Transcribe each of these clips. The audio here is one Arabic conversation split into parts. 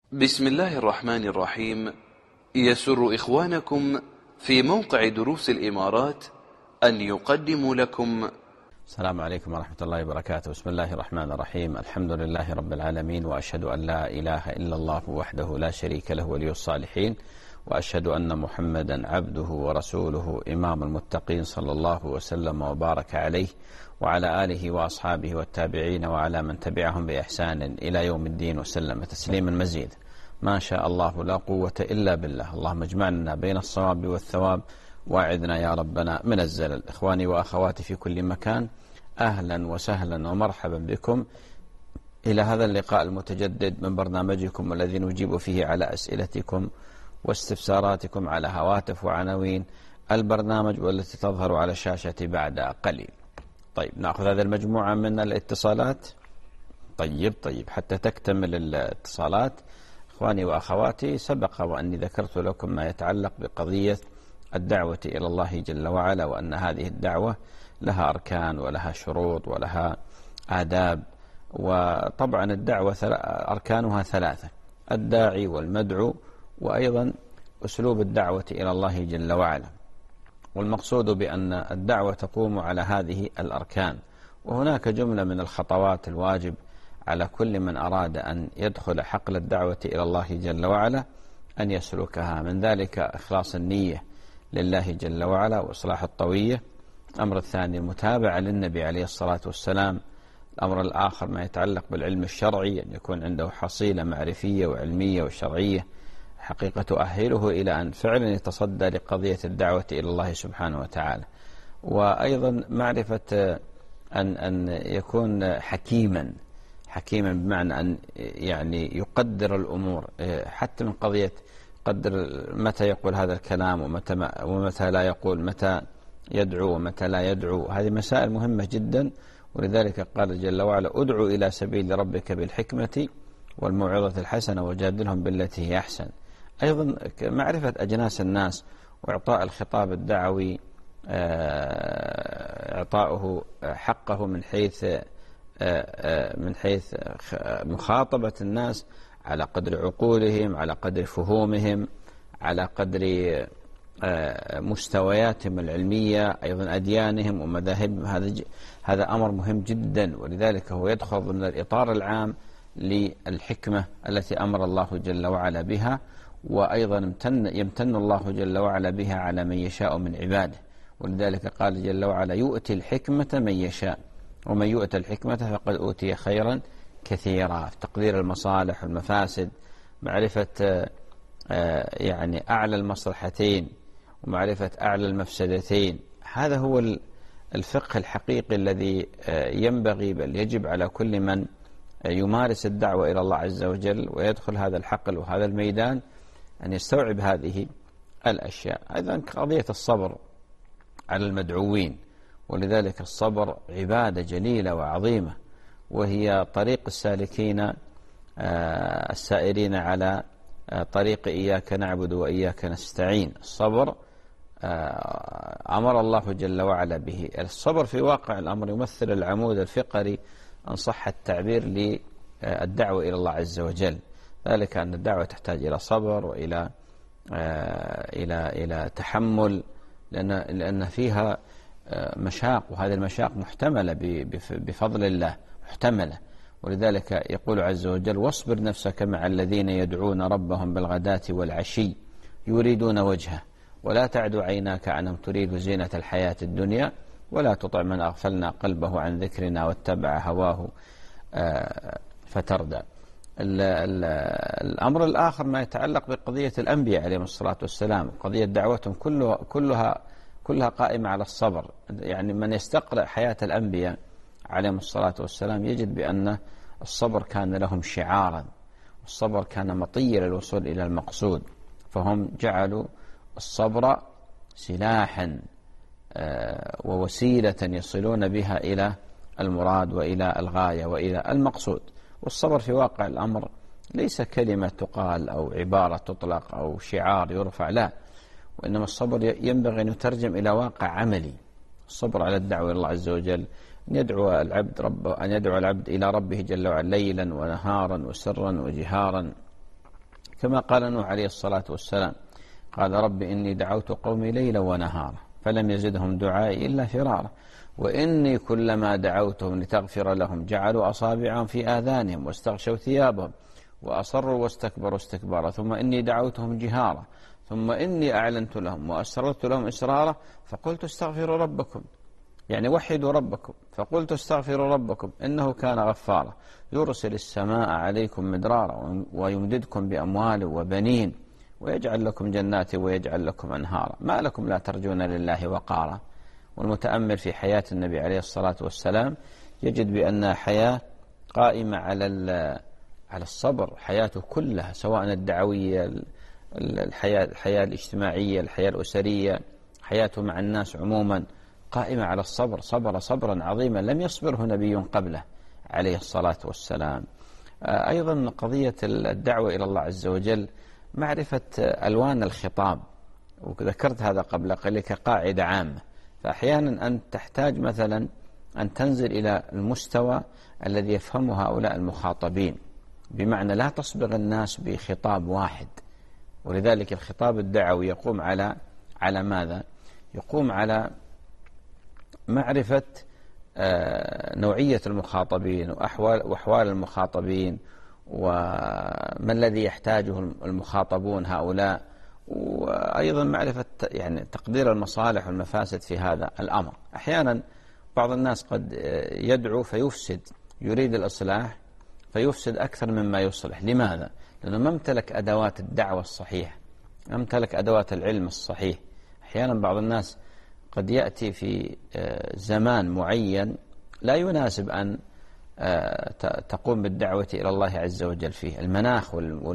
بسم الله الرحمن الرحيم. يسر إخوانكم في موقع دروس الإمارات أن يقدموا لكم. السلام عليكم ورحمة الله وبركاته. بسم الله الرحمن الرحيم. الحمد لله رب العالمين، وأشهد أن لا إله إلا الله وحده لا شريك له ولي الصالحين، وأشهد أن محمدا عبده ورسوله إمام المتقين، صلى الله وسلم وبارك عليه وعلى آله وأصحابه والتابعين وعلى من تبعهم بإحسان إلى يوم الدين، وسلم تسليما مزيدا. ما شاء الله لا قوة إلا بالله. اللهم اجمعنا بين الصواب والثواب، واعذنا يا ربنا من الزلل. إخواني وأخواتي في كل مكان، أهلا وسهلا ومرحبا بكم إلى هذا اللقاء المتجدد من برنامجكم الذي نجيب فيه على أسئلتكم واستفساراتكم على هواتف وعناوين البرنامج والتي تظهر على الشاشة بعد قليل. طيب، نأخذ هذه المجموعة من الاتصالات. طيب حتى تكتمل الاتصالات إخواني وأخواتي، سبق وأني ذكرت لكم ما يتعلق بقضية الدعوة إلى الله جل وعلا، وأن هذه الدعوة لها أركان ولها شروط ولها آداب. وطبعا الدعوة أركانها ثلاثة: الداعي والمدعو، وأيضا أسلوب الدعوة إلى الله جل وعلا. والمقصود بأن الدعوة تقوم على هذه الأركان، وهناك جملة من الخطوات الواجب على كل من أراد أن يدخل حقل الدعوة إلى الله جل وعلا أن يسلكها. من ذلك إخلاص النية لله جل وعلا وإصلاح الطوية. الأمر الثاني المتابعة للنبي عليه الصلاة والسلام. الأمر الآخر ما يتعلق بالعلم الشرعي، أن يكون عنده حصيلة معرفية وعلمية وشرعية حقيقة تؤهله إلى أن فعلا يتصدى لقضية الدعوة إلى الله سبحانه وتعالى. وأيضا معرفة أن يكون حكيما بمعنى أن يعني يقدر الأمور، حتى من قضية قدر متى يقول هذا الكلام ومتى لا يقول، متى يدعو ومتى لا يدعو. هذه مسائل مهمة جدا، ولذلك قال جل وعلا: ادعو إلى سبيل ربك بالحكمة والموعظة الحسنة وجادلهم بالتي هي أحسن. أيضا معرفة أجناس الناس وإعطاء الخطاب الدعوي إعطاؤه حقه من حيث مخاطبة الناس على قدر عقولهم، على قدر فهومهم، على قدر مستوياتهم العلمية، أيضا أديانهم ومذاهبهم. هذا أمر مهم جدا، ولذلك هو يدخل ضمن الإطار العام للحكمة التي أمر الله جل وعلا بها، وأيضا يمتن الله جل وعلا بها على من يشاء من عباده. ولذلك قال جل وعلا: يؤتي الحكمة من يشاء ومن يؤتى الحكمة فقد أوتي خيرا كثيرا. في تقدير المصالح والمفاسد، معرفة يعني أعلى المصلحتين ومعرفة أعلى المفسدتين. هذا هو الفقه الحقيقي الذي ينبغي بل يجب على كل من يمارس الدعوة إلى الله عز وجل ويدخل هذا الحقل وهذا الميدان أن يستوعب هذه الأشياء. أيضا قضية الصبر على المدعوين، ولذلك الصبر عبادة جليلة وعظيمة، وهي طريق السالكين السائرين على طريق إياك نعبد وإياك نستعين. الصبر أمر الله جل وعلا به. الصبر في واقع الأمر يمثل العمود الفقري أن صح التعبير للدعوة إلى الله عز وجل. ذلك أن الدعوة تحتاج إلى صبر وإلى إلى تحمل، لأن فيها مشاق، وهذه المشاق محتملة بفضل الله محتملة. ولذلك يقول عز وجل: واصبر نفسك مع الذين يدعون ربهم بالغداة والعشي يريدون وجهه ولا تعد عيناك عنهم تريد زينة الحياة الدنيا ولا تطع من أغفلنا قلبه عن ذكرنا واتبع هواه فتردى. الأمر الآخر ما يتعلق بقضية الأنبياء عليهم الصلاة والسلام. قضية دعوتهم كلها قائمة على الصبر. يعني من يستقرأ حياة الأنبياء عليهم الصلاة والسلام يجد بأن الصبر كان لهم شعارا، والصبر كان مطية للوصول إلى المقصود، فهم جعلوا الصبر سلاحا ووسيلة يصلون بها إلى المراد وإلى الغاية وإلى المقصود. والصبر في واقع الأمر ليس كلمة تقال أو عبارة تطلق أو شعار يرفع، لا، وإنما الصبر ينبغي أن يترجم إلى واقع عملي. الصبر على الدعوة إلى الله عز وجل، أن يدعو العبد إلى ربه جل وعلا ليلا ونهارا وسرا وجهارا، كما قال نوح عليه الصلاة والسلام، قال رب إني دعوت قومي ليلا ونهارا فلم يزدهم دعائي إلا فرارا وإني كلما دعوتهم لتغفر لهم جعلوا أصابعهم في آذانهم واستغشوا ثيابهم وأصروا واستكبروا استكبارا ثم إني دعوتهم جهارا ثم إني أعلنت لهم وأسررت لهم إسرارا فقلت استغفروا ربكم، يعني وحدوا ربكم، فقلت استغفروا ربكم إنه كان غفارا يرسل السماء عليكم مدرارا ويمددكم بأموال وبنين ويجعل لكم جنات ويجعل لكم أنهارا ما لكم لا ترجون لله وقارا. والمتأمل في حياة النبي عليه الصلاة والسلام يجد بأن حياة قائمة على الصبر، حياته كلها سواء الدعوية، الحياة الاجتماعية، الحياة الأسرية، حياته مع الناس عموما قائمة على الصبر، صبر صبرا عظيما لم يصبره نبي قبله عليه الصلاة والسلام. أيضا قضية الدعوة إلى الله عز وجل معرفة ألوان الخطاب، وذكرت هذا قبل قليل كقاعدة عامة، فأحيانا أن تحتاج مثلا أن تنزل إلى المستوى الذي يفهمه هؤلاء المخاطبين، بمعنى لا تصبغ الناس بخطاب واحد. ولذلك الخطاب الدعوي يقوم على ماذا؟ يقوم على معرفة نوعية المخاطبين وأحوال المخاطبين وما الذي يحتاجه المخاطبون هؤلاء، وأيضا معرفة يعني تقدير المصالح والمفاسد في هذا الأمر. أحيانا بعض الناس قد يدعو فيفسد، يريد الإصلاح فيفسد أكثر مما يصلح. لماذا؟ لأنه ما امتلك أدوات الدعوة الصحيحة، ما امتلك أدوات العلم الصحيح. أحيانا بعض الناس قد يأتي في زمان معين لا يناسب أن تقوم بالدعوة إلى الله عز وجل فيه، المناخ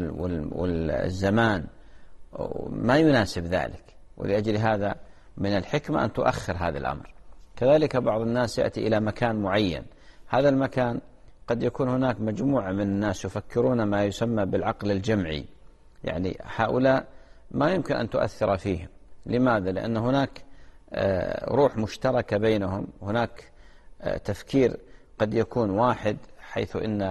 والزمان ما يناسب ذلك، ولأجل هذا من الحكمة أن تؤخر هذا الأمر. كذلك بعض الناس يأتي إلى مكان معين، هذا المكان قد يكون هناك مجموعة من الناس يفكرون ما يسمى بالعقل الجمعي، يعني هؤلاء ما يمكن أن تؤثر فيهم. لماذا؟ لأن هناك روح مشتركة بينهم، هناك تفكير قد يكون واحد، حيث إن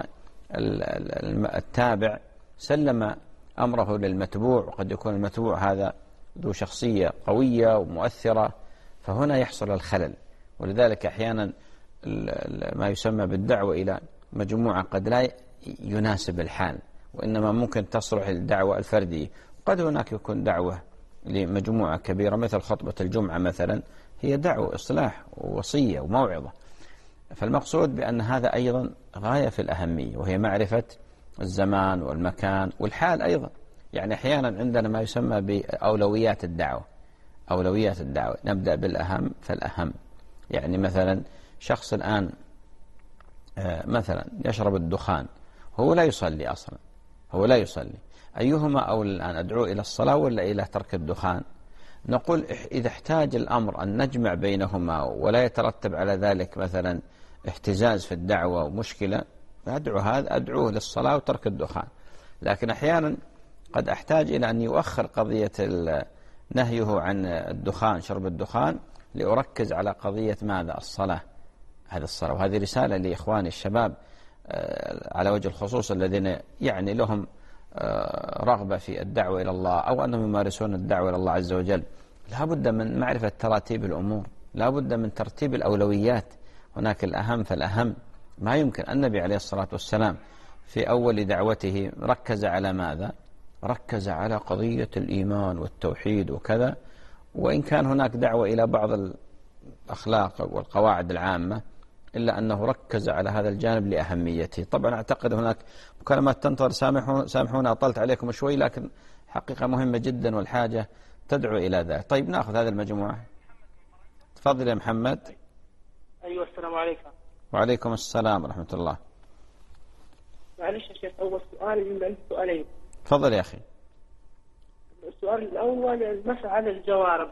التابع سلم أمره للمتبوع، وقد يكون المتبوع هذا ذو شخصية قوية ومؤثرة، فهنا يحصل الخلل. ولذلك أحيانا ما يسمى بالدعوة إلى مجموعة قد لا يناسب الحال، وإنما ممكن تصلح الدعوة الفردية. قد هناك يكون دعوة لمجموعة كبيرة مثل خطبة الجمعة مثلا، هي دعوة إصلاح ووصية وموعظة. فالمقصود بأن هذا أيضا غاية في الأهمية، وهي معرفة الزمان والمكان والحال أيضا. يعني أحيانا عندنا ما يسمى بأولويات الدعوة، أولويات الدعوة نبدأ بالأهم فالأهم. يعني مثلا شخص الآن مثلا يشرب الدخان، هو لا يصلي أصلا، هو لا يصلي، أيهما أولى الآن؟ أدعو إلى الصلاة ولا إلى ترك الدخان؟ نقول إذا احتاج الأمر أن نجمع بينهما ولا يترتب على ذلك مثلا اهتزاز في الدعوة ومشكلة، أدعوه للصلاة وترك الدخان. لكن أحيانا قد أحتاج إلى أن يؤخر قضية نهيه عن الدخان، شرب الدخان، لأركز على قضية ماذا؟ الصلاة. هذه الصلاة، وهذه رسالة لإخواني الشباب على وجه الخصوص الذين يعني لهم رغبة في الدعوة إلى الله أو أنهم يمارسون الدعوة إلى الله عز وجل. لا بد من معرفة تراتيب الأمور، لا بد من ترتيب الأولويات. هناك الأهم فالأهم. ما يمكن. النبي عليه الصلاة والسلام في أول دعوته ركز على ماذا؟ ركز على قضية الإيمان والتوحيد وكذا، وإن كان هناك دعوة إلى بعض الأخلاق والقواعد العامة، إلا أنه ركز على هذا الجانب لأهميته. طبعا أعتقد هناك مكالمات تنتظر، سامحونا أطلت عليكم شوي، لكن حقيقة مهمة جدا والحاجة تدعو إلى ذلك. طيب نأخذ هذه المجموعة. تفضل يا محمد. أيوة، السلام عليكم. وعليكم السلام ورحمة الله. معلش يا شيخ، أول سؤال من عندي سؤالين. تفضل يا أخي. السؤال الأول المسح على الجوارب.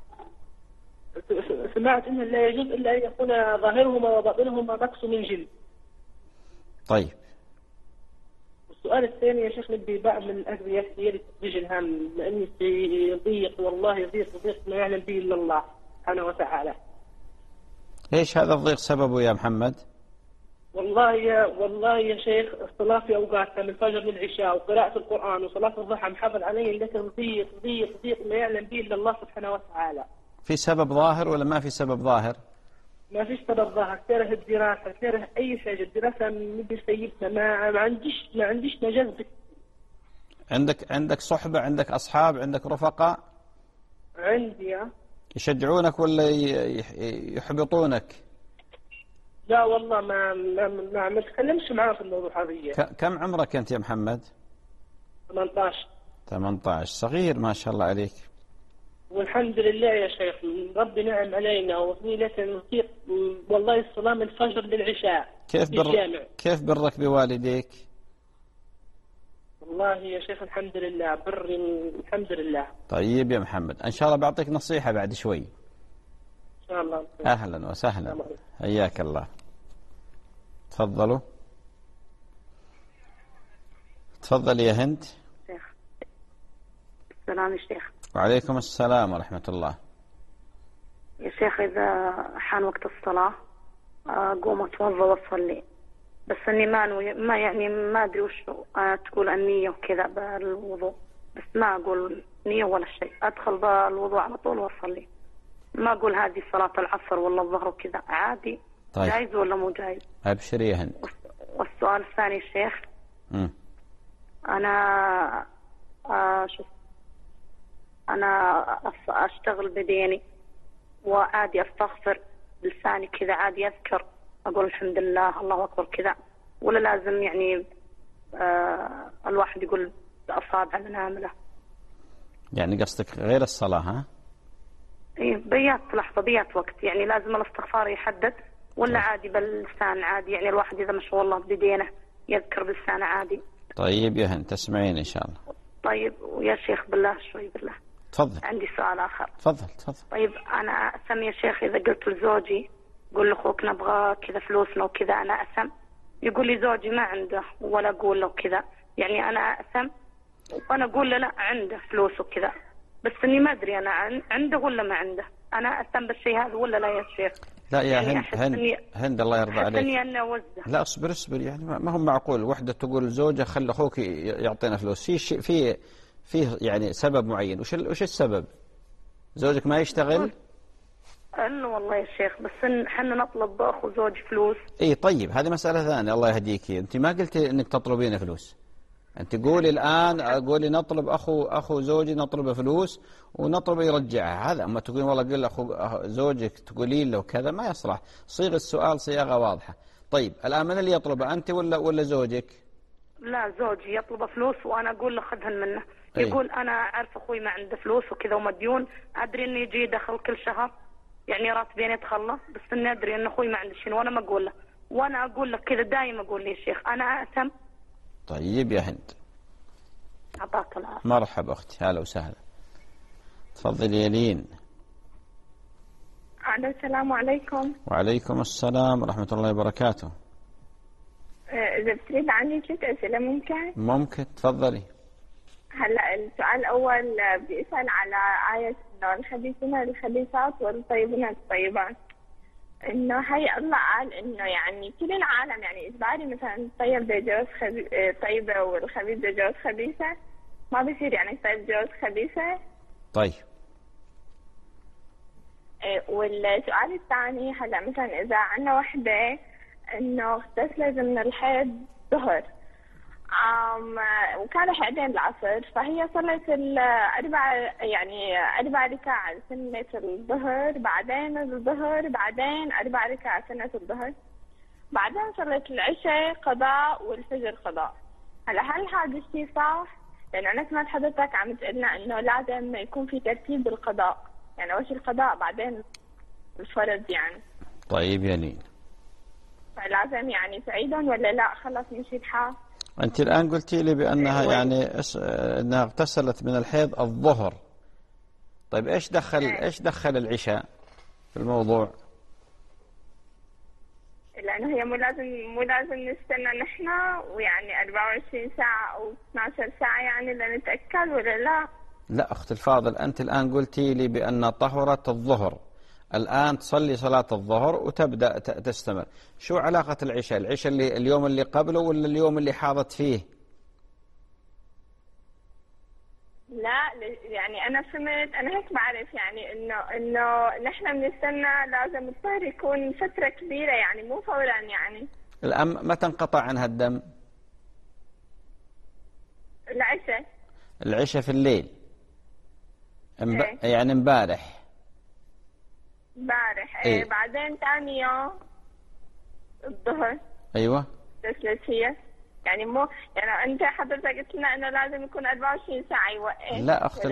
سمعت أنه لا يجوز إلا أن يكون ظاهرهما وباطنهما مكسو من جلد. طيب. السؤال الثاني يا شيخ، نبي بعض من الأدوية هي لتفريج الهم، لأني في ضيق، والله يضيق ما يعلم به إلا الله سبحانه وتعالى. إيش هذا الضيق سببه يا محمد؟ والله يا شيخ، الصلاة في أوقاتها من الفجر للعشاء وقراءة القرآن وصلاة الضحى محافظ عليه، لكن ضيق ما يعلم به إلا الله سبحانه وتعالى. في سبب ظاهر ولا ما في سبب ظاهر؟ ما فيش سبب ظاهر، كره الدراسة، كره أي شيء، الدراسة مدي سيبنا، ما عنديش نجاح. عندك صحبة، عندك أصحاب، عندك رفقاء؟ عندي. يشجعونك ولا يحبطونك؟ لا والله ما تكلمش معاه في الموضوع هذا. كم عمرك أنت يا محمد؟ 18. 18، صغير ما شاء الله عليك. والحمد لله يا شيخ، ربي نعم علينا وفضيلة نطيق والله الصلاة من الفجر للعشاء. كيف برك بوالديك؟ والله يا شيخ الحمد لله بر الحمد لله. طيب يا محمد، إن شاء الله بعطيك نصيحة بعد شوي. إن شاء الله. أهلا وسهلا، حياك الله. تفضلوا. تفضل يا هند. شيخ. السلام يا شيخ. وعليكم السلام ورحمة الله. يا شيخ، إذا حان وقت الصلاة أقوم أتوضأ وأصلي، بس إني ما أدري وش تقول النية وكذا بالوضوء، بس ما أقول نية ولا شيء، أدخل بالوضوء على طول وأصلي، ما أقول هذه صلاة العصر ولا الظهر وكذا، عادي. طيب. جايز ولا مو جايز؟ أبشري يا هند. والسؤال الثاني يا شيخ، أنا أشتغل بديني وعادي أستغفر بلساني كذا، عادي أذكر أقول الحمد لله الله أكبر كذا، ولا لازم يعني الواحد يقول بأصابع منامله؟ يعني قصدك غير الصلاة؟ ها؟ إيه، بيات لحظة، بيات وقت، يعني لازم الاستغفار يحدد ولا عادي باللسان عادي؟ يعني الواحد إذا ما شاء الله بدينه يذكر باللسان عادي. طيب يا هند، تسمعين إن شاء الله. طيب ويا شيخ بالله شوي بالله. تفضل. عندي سؤال آخر. تفضل. طيب أنا أأثم يا شيخ إذا قلت لزوجي قول لأخوك نبغى كذا فلوسنا وكذا، أنا أأثم؟ يقول لي زوجي ما عنده ولا أقول له كذا، يعني أنا أأثم وأنا أقول له لا عنده فلوس وكذا، بس إني ما أدري أنا عنده ولا ما عنده، أنا أأثم بالشيء هذا ولا لا يا شيخ؟ لا يا يعني هند الله يرضى عليك. إني أنا أوزع. لا اصبر، يعني ما هو معقول وحدة تقول لزوجها خلي أخوك يعطينا فلوس، في يعني سبب معين. وش السبب؟ زوجك ما يشتغل؟ لا والله يا شيخ، بس حنا نطلب أخو زوج فلوس. اي طيب، هذه مسألة ثانية. الله يهديكي، انت ما قلتي انك تطلبين فلوس، انت قولي الآن قولي نطلب أخو زوجي نطلب فلوس ونطلب يرجعها، هذا. أما تقولين والله قل أخو زوجك تقولين له كذا ما يصلح. صيغ السؤال صياغة واضحة. طيب الآن من اللي يطلبه، أنت ولا زوجك؟ لا زوجي يطلب فلوس وأنا أقول له خذهن منه. يقول أنا أعرف أخوي ما عنده فلوس وكذا ومديون، أدري إنه يجي دخل كل شهر يعني راتبين يدخل له، بس إني أدري إن أخوي ما عنده شيء وأنا ما أقول له، وأنا أقول لك كذا دايما أقول لي يا شيخ أنا أأثم. طيب يا هند، أعطاك العافية. مرحبا أختي، هلا وسهلا. تفضلي يا لين. السلام عليكم. وعليكم السلام ورحمة الله وبركاته. إذا بتريد عني 3 أسئلة ممكن؟ ممكن، تفضلي. هلا السؤال الأول بيسأل على آية إنه الخبيثون للخبيثات والطيبون للطيبات، إنه هي الله قال إنه يعني كل العالم يعني إجباري مثلا الطيب ده يتجوز طيبة والخبيث ده يتجوز خبيثة، ما بيصير يعني الطيب يتجوز خبيثة. طيب. والسؤال الثاني هلا مثلا إذا عنا وحدة إنه اغتسلت من الحيض ظهر وكان حقين العصر، فهي صلت 4 ركعات سنة الظهر، بعدين الظهر، بعدين 4 ركعات سنة الظهر، بعدين صلت العشاء قضاء والفجر قضاء. هلا هل هذا الشيء صح؟ لأنه أنا سمعت حضرتك عم تقلنا إنه لازم يكون في ترتيب بالقضاء، يعني أول شيء القضاء بعدين الفرض يعني. طيب يا لين، فلازم يعني تعيدهم ولا لا خلص مشي الحال؟ أنت الآن قلتي لي بأنها يعني أنها اغتسلت من الحيض الظهر. طيب إيش دخل العشاء في الموضوع؟ لأنه هي مو لازم نستنى نحن ويعني 24 ساعة أو 12 ساعة يعني لنتأكد ولا لا؟ لا أخت الفاضل، أنت الآن قلتي لي بأن طهرت الظهر، الآن تصلي صلاة الظهر وتبدأ تستمر. شو علاقة العشاء؟ العشاء اللي اليوم اللي قبله ولا اليوم اللي حاضت فيه؟ لا يعني أنا فهمت، أنا هيك بعرف يعني إنه نحن بنستنى لازم الطهر يكون فترة كبيرة يعني مو فورا يعني. الآن متى انقطع عنها الدم؟ العشاء. العشاء في الليل. يعني امبارح. ايه بعدين ثاني يوم الظهر. ايوه تسلت هي يعني مو يعني انت حضرتك قلت لنا انه لازم يكون 24 ساعه يوقف. لا اخت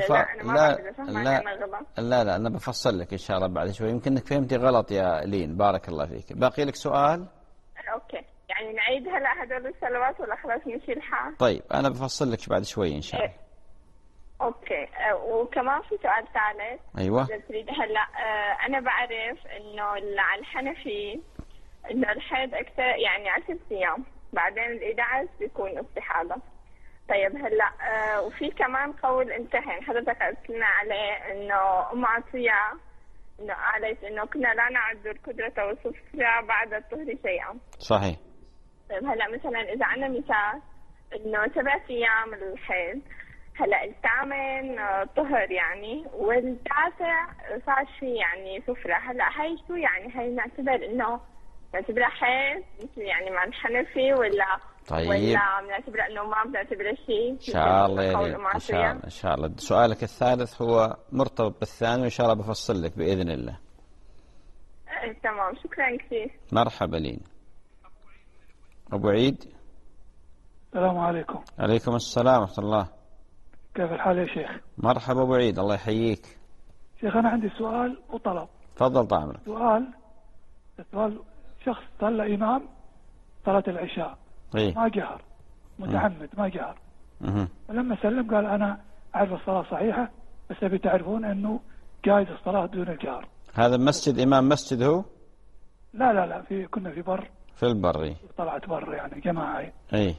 لا انا بفصل لك ان شاء الله بعد شوي، يمكن انك فهمتي غلط يا لين. بارك الله فيك. باقي لك سؤال؟ اوكي يعني نعيد هلا هدول الصلوات ولا خلاص نشيلها؟ طيب انا بفصل لك بعد شوي ان شاء الله. اوكي وكمان في سؤال ثالث. ايوه اذا تريد هلا. انا بعرف انه على الحنفي انه الحيض اكثر يعني 10 ايام، بعدين ال11 بيكون استحاضه. طيب هلا وفي كمان قول انتهى حضرتك قلت لنا عليه انه ام عطيه انه قالت انه كنا لا نعد القدره والصفرة بعد الطهر شيئا. صحيح. طيب هلا مثلا اذا عندنا مثال انه 7 ايام الحيض، هلا الثامن طهر يعني والتاسع صار شيء يعني صفرة، هلا هاي شو يعني؟ هاي نعتبرها حيض مثل يعني مع الحنفي ولا طيب ولا بنعتبرها انه ما بنعتبرها شيء؟ ان شاء الله ان شاء الله. سؤالك الثالث هو مرتبط بالثاني وان شاء الله بفصل لك باذن الله. تمام شكرا كثير. مرحبا لين. ابو عيد. السلام عليكم. عليكم السلام ورحمه الله. كيف الحال يا شيخ؟ مرحبا ابو عيد الله يحييك. شيخ انا عندي سؤال وطلب. تفضل طال عمرك. سؤال شخص صلى امام صلاة العشاء ما جهر، متعمد ما جهر. فلما سلم قال انا اعرف الصلاة صحيحة بس ابي تعرفون انه جائز الصلاة دون الجهر. هذا مسجد امام مسجد هو؟ لا كنا في بر. في البر. طلعت بر يعني جماعة. اي.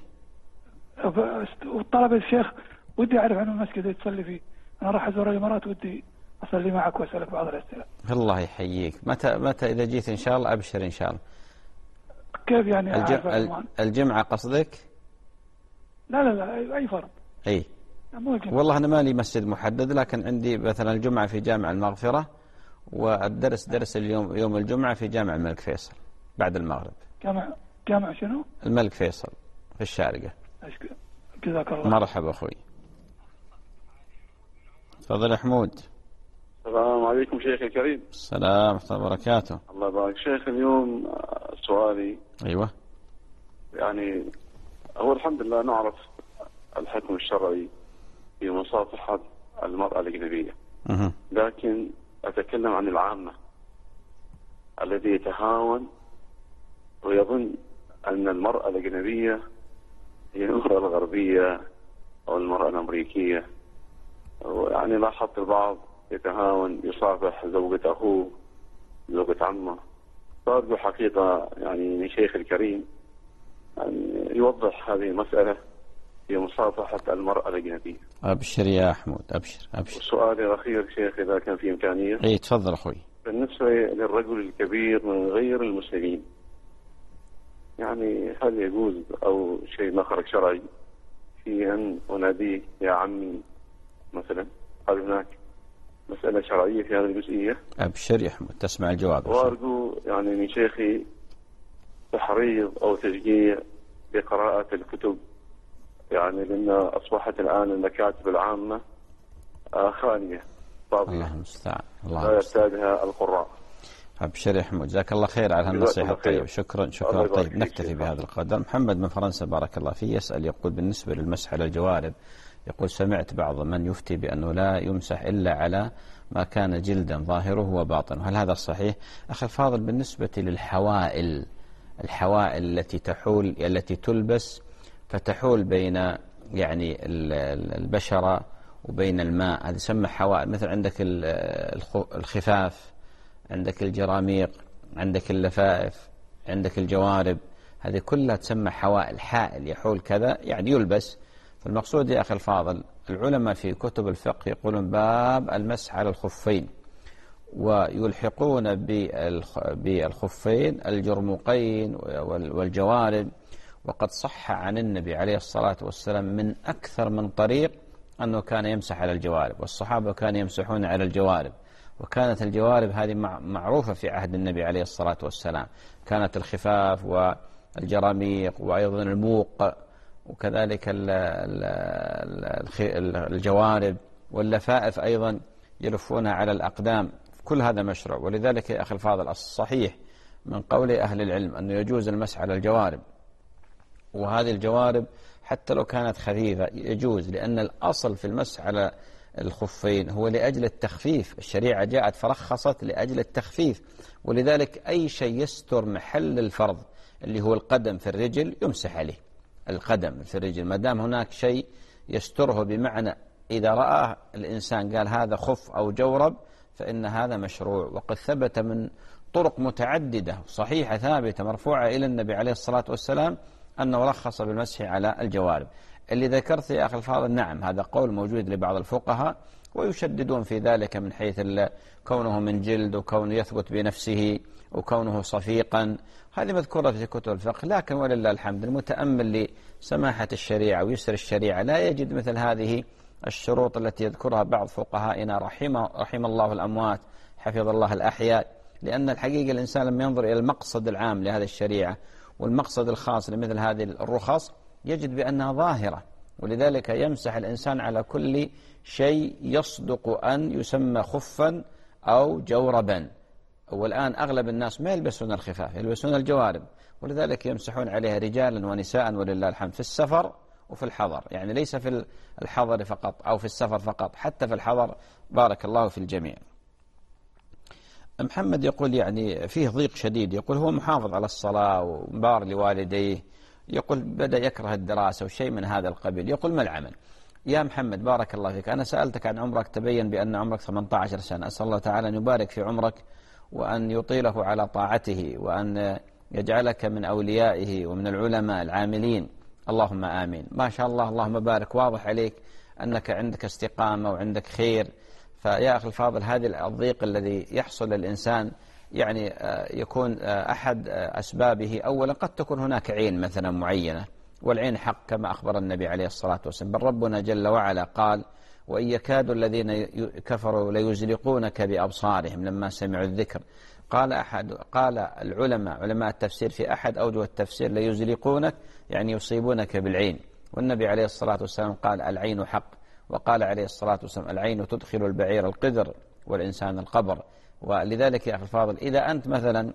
وطلب الشيخ ودي اعرف عن المسجد اللي تصلي فيه، انا راح ازور الامارات ودي اصلي معك واسالك بعض الاسئله. الله يحييك. متى اذا جيت ان شاء الله ابشر ان شاء الله. كيف يعني الجمعه قصدك؟ لا اي فرض. اي والله انا مالي مسجد محدد، لكن عندي مثلا الجمعه في جامع المغفره، والدرس درس اليوم يوم الجمعه في جامع الملك فيصل بعد المغرب. جامع شنو؟ الملك فيصل في الشارقه. جزاك الله. مرحبا اخوي. تفضل يا حمود. السلام عليكم شيخ الكريم. السلام ورحمة الله وبركاته. الله يبارك. شيخ اليوم سؤالي ايوه يعني هو الحمد لله نعرف الحكم الشرعي في مصافحة المرأة الأجنبية، لكن أتكلم عن العامة الذي يتهاون ويظن أن المرأة الأجنبية هي المرأة الغربية أو المرأة الأمريكية. يعني لاحظت البعض يتهاون يصافح زوجة أخوه زوجة عمه. فأرجو حقيقة يعني من شيخ الكريم أن يوضح هذه المسألة في مصافحة المرأة الأجنبية. أبشر يا حمود أبشر. وسؤالي الأخير شيخ إذا كان في إمكانية. إيه تفضل أخوي. بالنسبة للرجل الكبير من غير المسلمين، يعني هل يجوز أو شيء مخرج شرعي في أن أناديه يا عمي مثلا؟ هل هناك مسألة شرعية في هذه الجزئية؟ أبشر يا حمود تسمع الجواب. وأرجو يعني من شيخي تحريض أو تشجيع بقراءة الكتب، يعني لأن أصبحت الآن المكاتب العامة خالية فاضية. الله المستعان. لا يرتادها القراء. أبشر يا حمود جزاك الله خير على هالنصيحة الطيبة. شكرا. طيب نكتفي بهذا القدر. محمد من فرنسا بارك الله فيه يسأل يقول بالنسبة للمسح على الجوارب، يقول سمعت بعض من يفتي بأنه لا يمسح إلا على ما كان جلدا ظاهره وباطنه، هل هذا صحيح؟ أخي الفاضل بالنسبة للحوائل، الحوائل التي تلبس فتحول بين يعني البشرة وبين الماء، هذا يسمى حوائل. مثل عندك الخفاف، عندك الجراميق، عندك اللفائف، عندك الجوارب، هذه كلها تسمى حوائل. حائل يحول كذا يعني يلبس. فالمقصود يا أخي الفاضل العلماء في كتب الفقه يقولون باب المسح على الخفين، ويلحقون بالخفين الجرمقين والجوارب. وقد صح عن النبي عليه الصلاة والسلام من أكثر من طريق أنه كان يمسح على الجوارب، والصحابة كانوا يمسحون على الجوارب، وكانت الجوارب هذه معروفة في عهد النبي عليه الصلاة والسلام، كانت الخفاف والجراميق وأيضا الموق وكذلك الجوارب واللفائف أيضا يلفونها على الأقدام، كل هذا مشروع. ولذلك يا أخي الفاضل الصحيح من قول أهل العلم أنه يجوز المسح على الجوارب، وهذه الجوارب حتى لو كانت خفيفة يجوز، لأن الأصل في المسح على الخفين هو لأجل التخفيف، الشريعة جاءت فرخصت لأجل التخفيف، ولذلك أي شيء يستر محل الفرض اللي هو القدم في الرجل يمسح عليه، القدم في الرجل ما دام هناك شيء يستره، بمعنى إذا رأى الإنسان قال هذا خف أو جورب فإن هذا مشروع. وقد ثبت من طرق متعددة صحيحة ثابتة مرفوعة إلى النبي عليه الصلاة والسلام أنه رخص بالمسح على الجوارب. اللي ذكرت يا أخي الفاضل نعم هذا قول موجود لبعض الفقهاء، ويشددون في ذلك من حيث كونه من جلد وكونه يثبت بنفسه وكونه صفيقا، هذه مذكورة في كتب الفقه. لكن ولله الحمد المتأمل لسماحة الشريعة ويسر الشريعة لا يجد مثل هذه الشروط التي يذكرها بعض فقهائنا رحم الله الأموات حفظ الله الأحياء، لأن الحقيقة الإنسان لما ينظر إلى المقصد العام لهذه الشريعة والمقصد الخاص لمثل هذه الرخص يجد بأنها ظاهرة، ولذلك يمسح الإنسان على كل شيء يصدق أن يسمى خفا أو جوربا. والآن أغلب الناس ما يلبسون الخفاف، يلبسون الجوارب، ولذلك يمسحون عليها رجالا ونساء ولله الحمد، في السفر وفي الحضر، يعني ليس في الحضر فقط أو في السفر فقط، حتى في الحضر بارك الله في الجميع. محمد يقول يعني فيه ضيق شديد، يقول هو محافظ على الصلاة ومبار لوالديه، يقول بدأ يكره الدراسة وشيء من هذا القبيل، يقول ما العمل؟ يا محمد بارك الله فيك، أنا سألتك عن عمرك تبين بأن عمرك 18 سنة، أسأل الله تعالى أن يبارك في عمرك وأن يطيله على طاعته وأن يجعلك من أوليائه ومن العلماء العاملين، اللهم آمين. ما شاء الله اللهم بارك، واضح عليك أنك عندك استقامة وعندك خير. فيا أخي الفاضل هذا الضيق الذي يحصل للإنسان يعني يكون أحد أسبابه أولا قد تكون هناك عين مثلا معينة، والعين حق كما أخبر النبي عليه الصلاة والسلام، بل ربنا جل وعلا قال وإن يكاد الذين كفروا ليزلقونك بأبصارهم لما سمعوا الذكر. قال العلماء علماء التفسير في أحد أوجه التفسير ليزلقونك يعني يصيبونك بالعين، والنبي عليه الصلاة والسلام قال العين حق، وقال عليه الصلاة والسلام العين تدخل البعير القدر والإنسان القبر. ولذلك يا أخي الفاضل إذا أنت مثلا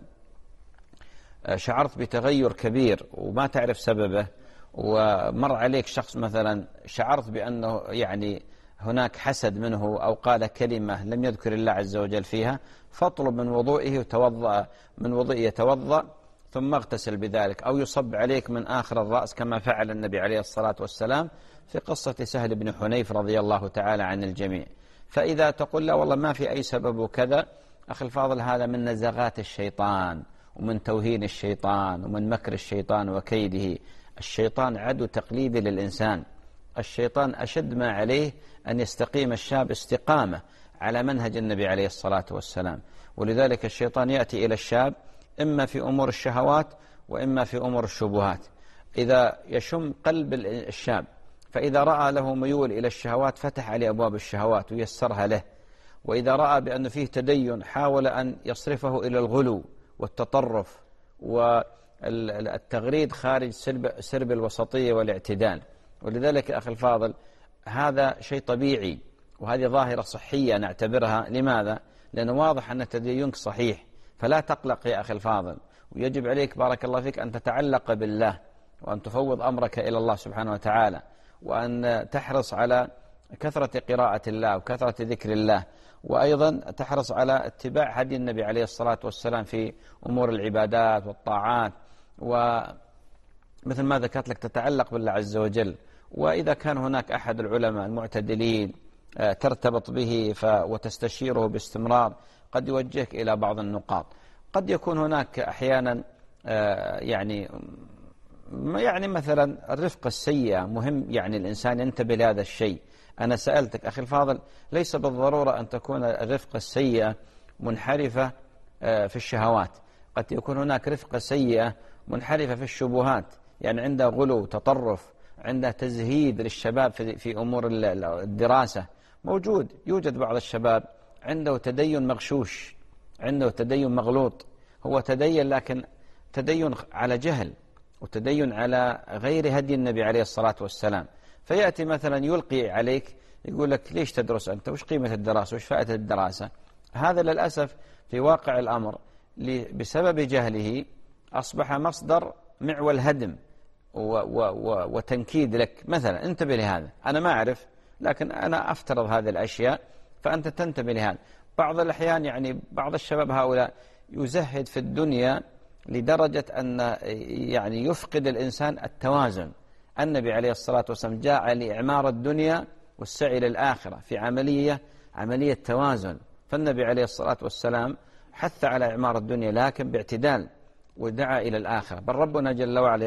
شعرت بتغير كبير وما تعرف سببه، ومر عليك شخص مثلا شعرت بأنه يعني هناك حسد منه أو قال كلمة لم يذكر الله عز وجل فيها، فاطلب من وضوئه وتوضأ من وضوئه يتوضأ ثم اغتسل بذلك، أو يصب عليك من آخر الرأس كما فعل النبي عليه الصلاة والسلام في قصة سهل بن حنيف رضي الله تعالى عن الجميع. فإذا تقول لا والله ما في أي سبب وكذا، أخي الفاضل هذا من نزغات الشيطان ومن توهين الشيطان ومن مكر الشيطان وكيده. الشيطان عدو تقليدي للإنسان، الشيطان أشد ما عليه أن يستقيم الشاب استقامة على منهج النبي عليه الصلاة والسلام. ولذلك الشيطان يأتي إلى الشاب إما في أمور الشهوات وإما في أمور الشبهات. إذا يشم قلب الشاب فإذا رأى له ميول إلى الشهوات فتح عليه أبواب الشهوات ويسرها له، وإذا رأى بأنه فيه تدين حاول أن يصرفه إلى الغلو والتطرف والتغريد خارج سرب الوسطية والاعتدال. ولذلك أخي الفاضل هذا شيء طبيعي وهذه ظاهرة صحية نعتبرها. لماذا؟ لأنه واضح أن تدينك صحيح، فلا تقلق يا أخي الفاضل، ويجب عليك بارك الله فيك أن تتعلق بالله وأن تفوض أمرك إلى الله سبحانه وتعالى، وأن تحرص على كثرة قراءة الله وكثرة ذكر الله، وأيضا تحرص على اتباع هدي النبي عليه الصلاة والسلام في أمور العبادات والطاعات، ومثل ما ذكرت لك تتعلق بالله عز وجل. وإذا كان هناك أحد العلماء المعتدلين ترتبط به وتستشيره باستمرار قد يوجهك إلى بعض النقاط. قد يكون هناك أحيانا يعني مثلا الرفقة السيئة مهم، يعني الإنسان ينتبه لهذا الشيء. أنا سألتك أخي الفاضل ليس بالضرورة أن تكون الرفقة السيئة منحرفة في الشهوات، قد يكون هناك رفقة سيئة منحرفة في الشبهات، يعني عنده غلو تطرف، عنده تزهيد للشباب في أمور الدراسة. يوجد بعض الشباب عنده تدين مغشوش، عنده تدين مغلوط، هو تدين لكن تدين على جهل وتدين على غير هدي النبي عليه الصلاة والسلام. فيأتي مثلا يلقي عليك يقول لك ليش تدرس أنت، وش قيمة الدراسة، وش فائدة الدراسة. هذا للأسف في واقع الأمر بسبب جهله أصبح مصدر معول هدم وتنكيد لك. مثلا انتبه لهذا، أنا ما أعرف لكن أنا أفترض هذه الأشياء فأنت تنتبه لهذا. بعض الأحيان يعني بعض الشباب هؤلاء يزهد في الدنيا لدرجة أن يعني يفقد الإنسان التوازن. النبي عليه الصلاة والسلام جاء لإعمار الدنيا والسعي للآخرة في عملية توازن، فالنبي عليه الصلاة والسلام حث على إعمار الدنيا لكن باعتدال، ودعا إلى الآخرة. بل ربنا جل وعلا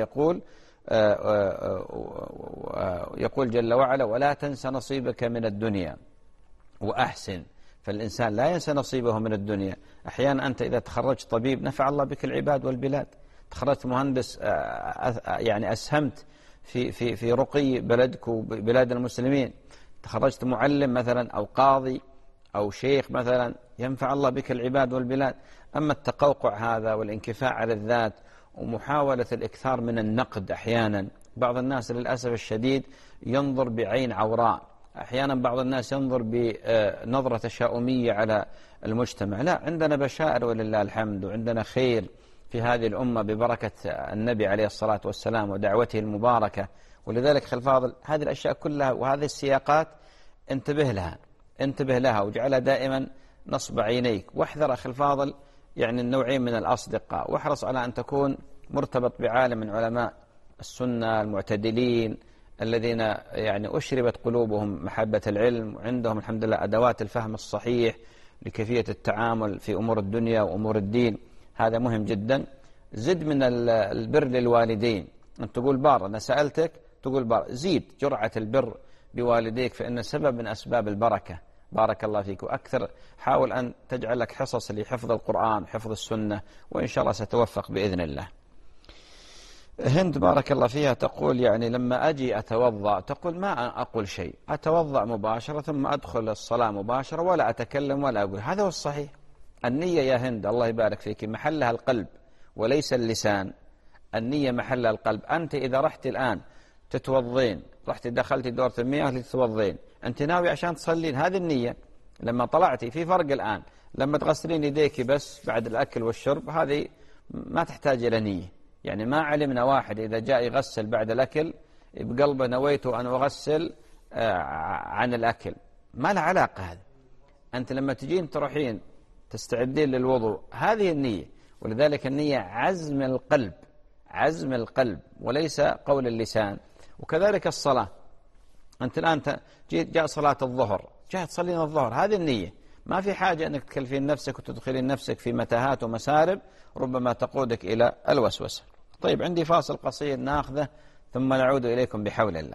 يقول جل وعلا ولا تنس نصيبك من الدنيا وأحسن. فالإنسان لا ينسى نصيبه من الدنيا. أحيانا أنت إذا تخرجت طبيب نفع الله بك العباد والبلاد، تخرجت مهندس يعني أسهمت في رقي بلدك وبلاد المسلمين، تخرجت معلم مثلا أو قاضي أو شيخ مثلا، ينفع الله بك العباد والبلاد. أما التقوقع هذا والانكفاء على الذات ومحاولة الإكثار من النقد، أحيانا بعض الناس للأسف الشديد ينظر بعين عوراء، أحيانا بعض الناس ينظر بنظرة تشاؤمية على المجتمع. لا، عندنا بشائر ولله الحمد، وعندنا خير في هذه الأمة ببركة النبي عليه الصلاة والسلام ودعوته المباركة. ولذلك خل فاضل هذه الأشياء كلها وهذه السياقات انتبه لها واجعلها دائما نصب عينيك، واحذر أخي الفاضل يعني النوعين من الأصدقاء، واحرص على أن تكون مرتبط بعالم من علماء السنة المعتدلين الذين يعني أشربت قلوبهم محبة العلم، وعندهم الحمد لله أدوات الفهم الصحيح لكيفية التعامل في أمور الدنيا وأمور الدين. هذا مهم جدا. زد من البر للوالدين، أن تقول بار، أنا سألتك تقول بار، زيد جرعة البر بوالديك فإن سبب من أسباب البركة. بارك الله فيك. وأكثر حاول أن تجعل لك حصص لحفظ القرآن حفظ السنة، وإن شاء الله ستوفق بإذن الله. هند بارك الله فيها تقول يعني لما أجي أتوضأ تقول ما أقول شيء، أتوضأ مباشرة ثم أدخل الصلاة مباشرة ولا أتكلم ولا أقول. هذا هو الصحيح. النية يا هند الله يبارك فيك محلها القلب وليس اللسان. النية محلها القلب. أنت إذا رحت الآن تتوضين، رحت دخلت دورة المياه لتتوضين، أنت ناوي عشان تصلين، هذه النية. لما طلعتي في فرق الآن، لما تغسلين يديك بس بعد الأكل والشرب هذه ما تحتاج إلى نية. يعني ما علمنا واحد إذا جاء يغسل بعد الأكل بقلبه نويت أن أغسل عن الأكل، ما له علاقة. هذا أنت لما تجين تروحين تستعدين للوضوء هذه النية. ولذلك النية عزم القلب وليس قول اللسان. وكذلك الصلاة، أنت الآن جاء صلاة الظهر، جاء تصلين الظهر، هذه النية. ما في حاجة أنك تكلفين نفسك وتدخلين نفسك في متاهات ومسارب ربما تقودك إلى الوسوسة. طيب عندي فاصل قصير ناخذه ثم نعود إليكم بحول الله.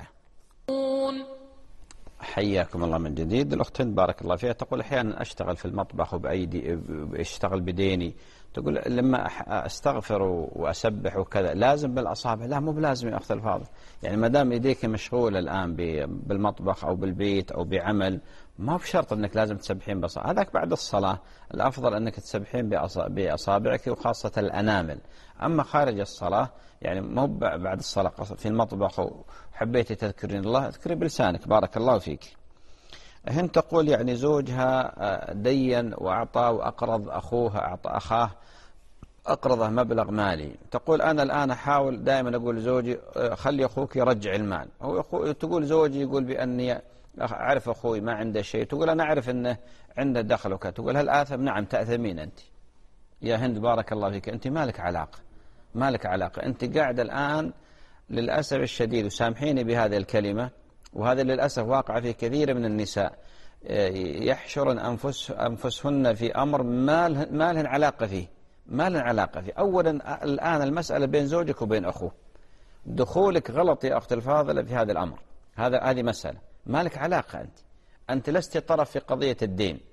حياكم الله من جديد. الأخت هند بارك الله فيها تقول أحيانا أشتغل في المطبخ وبأيدي أشتغل بديني، تقول لما أستغفر وأسبح وكذا لازم بالأصابع. لا، مو بلازم يا أخت الفاضل. يعني ما دام يديك مشغولة الآن بالمطبخ أو بالبيت أو بعمل، ما بشرط أنك لازم تسبحين بأصابعك. هذاك بعد الصلاة الأفضل أنك تسبحين بأصابعك وخاصة الأنامل. أما خارج الصلاة يعني مو بعد الصلاة في المطبخ وحبيتي تذكرين الله اذكري بلسانك. بارك الله فيك. هند تقول يعني زوجها دين وأعطى وأقرض أخاه أقرضه مبلغ مالي. تقول أنا الآن أحاول دائما أقول زوجي خلي أخوك يرجع المال. تقول زوجي يقول بأني أعرف أخوي ما عنده شيء، تقول أنا أعرف أنه عنده دخل وكذا. تقول هل آثم؟ نعم تأثمين أنت يا هند بارك الله فيك. أنت ما لك علاقة. أنت قاعدة الآن للأسف الشديد، وسامحيني بهذه الكلمة، وهذا للأسف واقع في كثير من النساء، يحشرن أنفسهن في أمر ما لهن علاقة فيه. أولا الآن المسألة بين زوجك وبين أخوه، دخولك غلط يا أخت الفاضلة في هذا الأمر. هذه مسألة ما لك علاقة. أنت لست طرف في قضية الدين،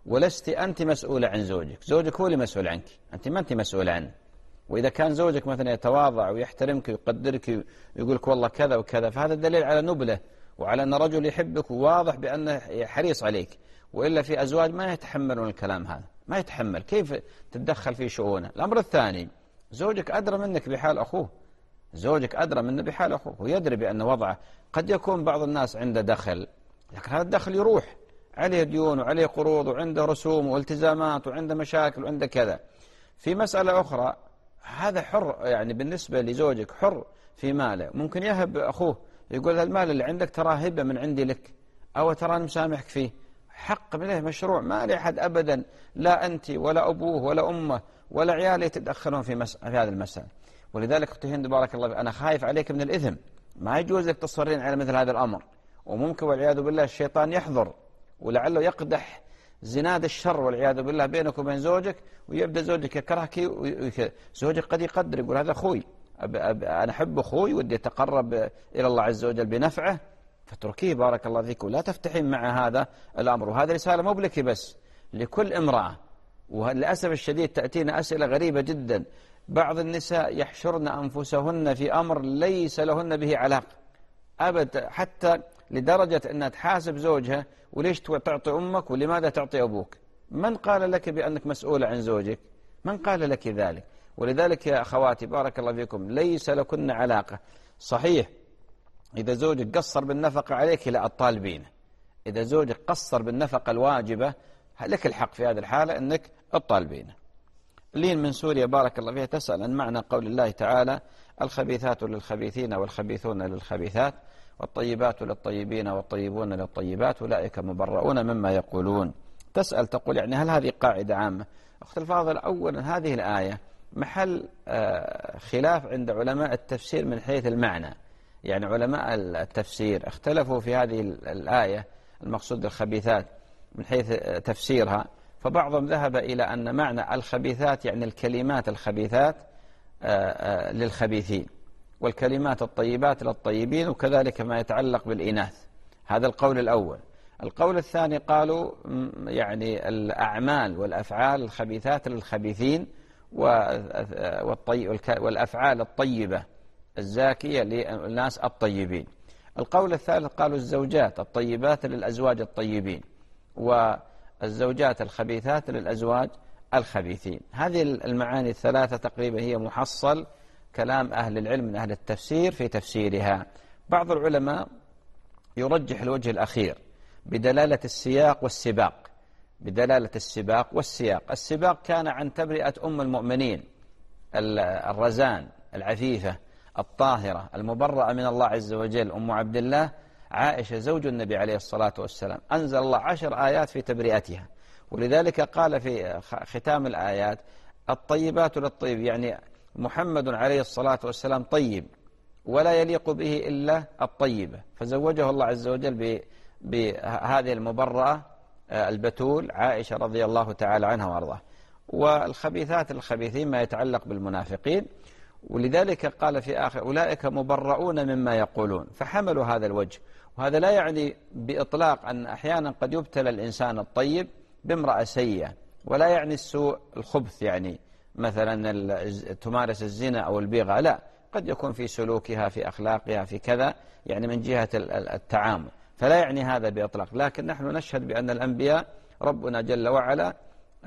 ولست أنت مسؤولة عن زوجك، زوجك هو اللي مسؤول عنك، أنت ما أنت مسؤولة عنه. وإذا كان زوجك مثلا يتواضع ويحترمك ويقدرك ويقولك والله كذا وكذا، فهذا دليل على نبله وعلى أن رجل يحبك وواضح بأنه حريص عليك. وإلا في أزواج ما يتحملون الكلام هذا، ما يتحمل، كيف تتدخل في شؤونه. الأمر الثاني، زوجك أدرى منك بحال أخوه، زوجك أدرى منه بحال أخوه، ويدري بأن وضعه قد يكون بعض الناس عنده دخل، لكن هذا الدخل يروح عليه ديون وعليه قروض وعنده رسوم والتزامات وعنده مشاكل وعنده كذا. في مسألة أخرى، هذا حر يعني بالنسبة لزوجك، حر في ماله، ممكن يهب أخوه، يقول المال اللي عندك ترى هبة من عندي لك، أو ترى مسامحك فيه، حق له مشروع، ما لأحد أبدا، لا أنت ولا أبوه ولا أمه ولا عياله يتدخلون في هذه المسألة. ولذلك أختي هند بارك الله، أنا خايف عليك من الإثم، ما يجوز لك تصرين على مثل هذا الأمر، وممكن والعياذ بالله الشيطان يحضر ولعله يقدح زناد الشر والعياذ بالله بينك وبين زوجك، ويبدأ زوجك يكرهك. زوجك قد يقدر، يقول هذا أخوي، أنا أحب أخوي ودي يتقرب إلى الله عز وجل بنفعه، فتركيه بارك الله فيك، ولا تفتحين مع هذا الأمر. وهذا رسالة مو بلك بس، لكل امرأة. وللأسف الشديد تأتينا أسئلة غريبة جدا، بعض النساء يحشرن أنفسهن في أمر ليس لهن به علاقة أبدا، حتى لدرجة أنها تحاسب زوجها، وليش تعطي أمك ولماذا تعطي أبوك؟ من قال لك بأنك مسؤولة عن زوجك؟ من قال لك ذلك؟ ولذلك يا أخواتي بارك الله فيكم، ليس لكن علاقة. صحيح إذا زوجك قصر بالنفقة عليك لا الطالبين، إذا زوجك قصر بالنفقة الواجبة لك الحق في هذه الحالة أنك الطالبين. لين من سوريا بارك الله فيها تسأل عن معنى قول الله تعالى: الخبيثات للخبيثين والخبيثون للخبيثات والطيبات للطيبين والطيبون للطيبات أولئك مبرؤون مما يقولون. تسأل تقول يعني هل هذه قاعدة عامة؟ أخت الفاضل، أولا هذه الآية محل خلاف عند علماء التفسير من حيث المعنى، يعني علماء التفسير اختلفوا في هذه الآية المقصود الخبيثات من حيث تفسيرها، فبعضهم ذهب إلى أن معنى الخبيثات يعني الكلمات الخبيثات للخبيثين، والكلمات الطيبات للطيبين، وكذلك ما يتعلق بالإناث. هذا القول الأول. القول الثاني قالوا يعني الأعمال والأفعال الخبيثات للخبيثين، والأفعال الطيبة الزاكية للناس الطيبين. القول الثالث قالوا الزوجات الطيبات للأزواج الطيبين، والزوجات الخبيثات للأزواج الخبيثين. هذه المعاني الثلاثة تقريبا هي محصل كلام أهل العلم من أهل التفسير في تفسيرها. بعض العلماء يرجح الوجه الأخير بدلالة السياق والسباق، بدلالة السباق والسياق. السباق كان عن تبرئة أم المؤمنين الرزان العفيفة الطاهرة المبرأة من الله عز وجل، أم عبد الله عائشة زوج النبي عليه الصلاة والسلام، أنزل الله 10 آيات في تبرئتها. ولذلك قال في ختام الآيات: الطيبات للطيب، يعني محمد عليه الصلاة والسلام طيب ولا يليق به إلا الطيبة، فزوجه الله عز وجل بهذه المبرأة البتول عائشة رضي الله تعالى عنها وارضاها. والخبيثات الخبيثين ما يتعلق بالمنافقين، ولذلك قال في آخر: أولئك مبرؤون مما يقولون، فحملوا هذا الوجه. وهذا لا يعني بإطلاق أن أحيانا قد يبتلى الإنسان الطيب بامرأة سيئة، ولا يعني السوء الخبث، يعني مثلا تمارس الزنا أو البغى، لا، قد يكون في سلوكها في أخلاقها في كذا، يعني من جهة التعامل، فلا يعني هذا بإطلاق. لكن نحن نشهد بأن الأنبياء ربنا جل وعلا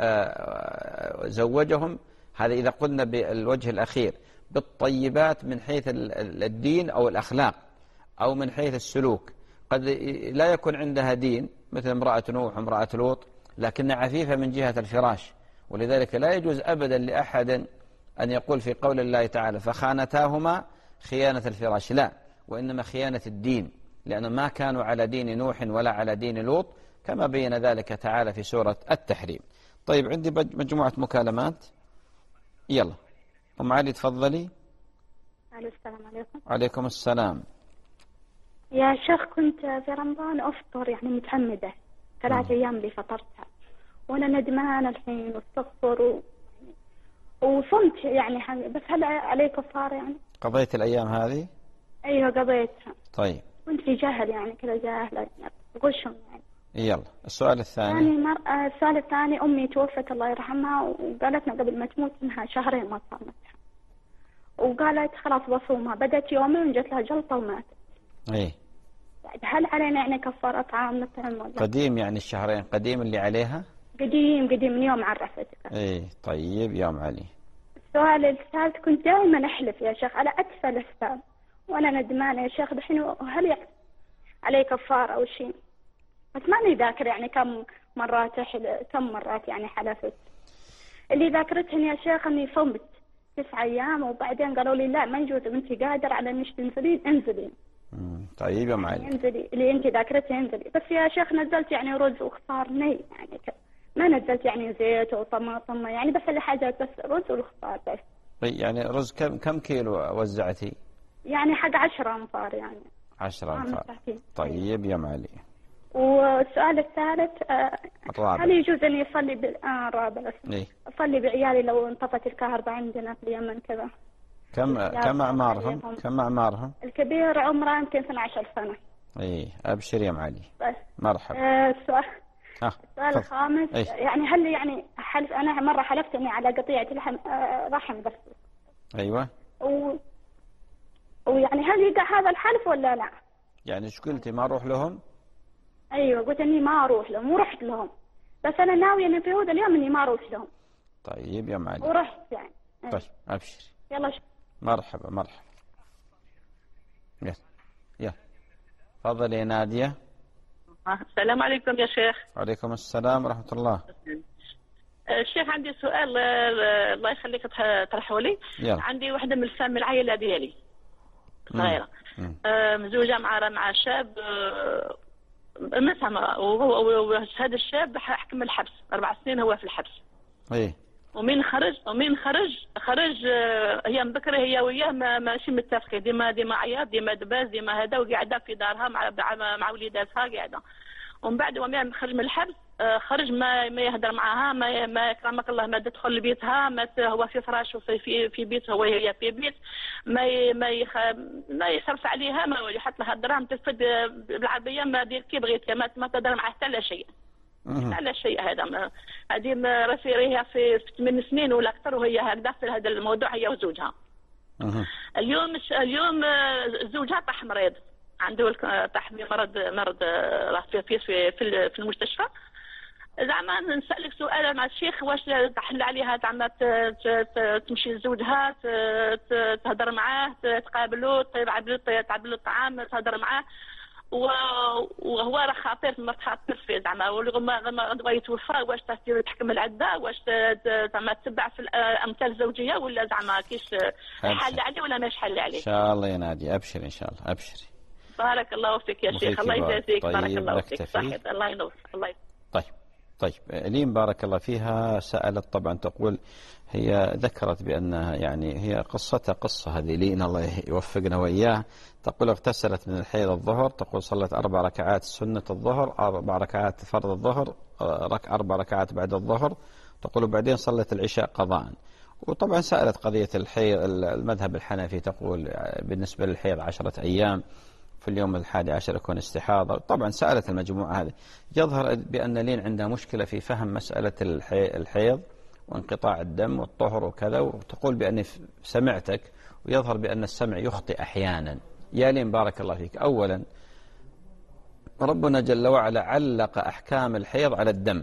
زوجهم، هذا إذا قلنا بالوجه الأخير، بالطيبات من حيث الدين أو الأخلاق أو من حيث السلوك. قد لا يكون عندها دين مثل امرأة نوح وامرأة لوط، لكنها عفيفة من جهة الفراش. ولذلك لا يجوز أبدا لأحد أن يقول في قول الله تعالى: فخانتاهما خيانة الفراش، لا، وإنما خيانة الدين، لأنه ما كانوا على دين نوح ولا على دين لوط، كما بين ذلك تعالى في سورة التحريم. طيب، عندي مجموعة مكالمات، يلا أم علي تفضلي. السلام عليكم. وعليكم السلام. يا شيخ، كنت في رمضان أفطر يعني متعمدة 3 أيام اللي فطرتها، وأنا ندمانة الحين واستغفر وصمت يعني، بس هل علي كفارة يعني؟ قضيت الأيام هذه؟ أيوة قضيتها. طيب. كنت في جهل يعني، كذا جاهلة يعني، غشم يعني. يلا السؤال الثاني. السؤال الثاني، أمي توفت الله يرحمها وقالتنا قبل ما تموت إنها شهرين ما صامتها، وقالت خلاص بصومها، بدأت يومين جت لها جلطة وماتت. إيه. هل علينا يعني كفارة طعام مثلا؟ قديم يعني الشهرين قديم اللي عليها؟ قديم من يوم عرفتك. إيه طيب يا أم علي. السؤال الثالث، كنت دائما أحلف يا شيخ على أتفه الأسباب وأنا ندمانة يا شيخ دحين، هل يعني علي كفارة أو شيء؟ بس ماني ذاكر يعني كم مرات يعني حلفت. اللي ذاكرتهن يا شيخ اني صمت 9 أيام وبعدين قالوا لي لا ما يجوز انت قادر على انك تنزلين انزلي. طيب يا معلم. يعني انزلي اللي انت ذاكرتي انزلي. بس يا شيخ نزلت يعني رز وخضار ني يعني ما نزلت يعني زيت وطماطم يعني بس الحاجات بس رز والخضار بس. يعني رز كم كيلو وزعتي؟ يعني حق 10 أنفار يعني. 10 أنفار. طيب يا معلم. والسؤال الثالث، الرابع، هل يجوز أن يصلي الرابع بس إيه؟ أصلي بعيالي لو انطفت الكهرباء عندنا في اليمن كذا؟ كم أعمارهم؟ الكبير عمره يمكن 12 سنة. إيه أبشر يا معلي. بس. مرحبا. السؤال الخامس، إيه؟ يعني هل يعني أنا مرة حلفت إني على قطيعة رحم بس. أيوة. ويعني هل يقع هذا الحلف ولا لا؟ يعني إيش قلتي ما أروح لهم؟ أيوة قلت إني ما أروح لهم ورحت لهم، بس أنا ناوية إن في هذا اليوم إني ما أروح لهم. طيب يا معلم. ورحت يعني. طيب أبشر. يلا مرحبا. يلا تفضل يا نادية. السلام عليكم يا شيخ. وعليكم السلام ورحمة الله. الشيخ عندي سؤال الله يخليك تطرحه لي. يلا. عندي واحدة من العائلة ديالي صغيرة مزوجة مع شاب مسها، وهذا الشاب حكم الحبس 4 سنين هو في الحبس. ايه. ومن خرج هي مبكرة هي وياه ماشي متفقين، ديما عياط ديما دباز ديما هذا، وقاعدة في دارها مع وليداتها قاعدة. ومن بعد ومن خرج من الحبس خرج ما يهدر معها، ما كرمك الله ما تدخل لبيتها، ما هو في فراش في بيت وهي في بيت، ما يصرف عليها، ما يحط لها الدراهم تفد بالعربيه، ما دير كي بغيت، ما تدر معها حتى لا شيء. على شيء هذا هذه رفيقها في 8 سنين ولا اكثر، وهي هكذا في هذا الموضوع هي وزوجها. اليوم زوجها طاح مريض، عنده طاح مرض راه في المستشفى. زعما نسألك سؤال مع الشيخ، واش تحل عليها زعما تمشي لزوجها تهضر معاه تقابلوا تعبلوا الطعام تهضر معاه، وهو راه خطير خاطر فيه زعما غير يتوفى، واش تحكم العده، واش زعما تتبع في الامثال الزوجيه ولا زعما كيش حل عليه ولا ماش حل عليه؟ ان شاء الله يا نادي ابشري ان شاء الله ابشري. بارك الله فيك يا شيخ، الله يجازيك. طيب بارك الله فيك صحيح. الله ينور. الله طيب لين بارك الله فيها سألت طبعا تقول هي ذكرت بأنها يعني هي قصتها قصة هذه لين الله يوفقنا وإياه. تقول اغتسلت من الحيض الظهر، تقول صلت 4 ركعات سنة الظهر، 4 ركعات فرض الظهر، 4 ركعات بعد الظهر، تقول بعدين صلت العشاء قضاء. وطبعا سألت قضية الحيض، المذهب الحنفي تقول بالنسبة للحيض 10 أيام، في اليوم 11 يكون استحاضة. طبعا سألت المجموعة هذه. يظهر بأن لين عندها مشكلة في فهم مسألة الحيض وانقطاع الدم والطهر وكذا، وتقول بأني سمعتك، ويظهر بأن السمع يخطئ أحيانا. يا لين بارك الله فيك، أولا ربنا جل وعلا علق أحكام الحيض على الدم،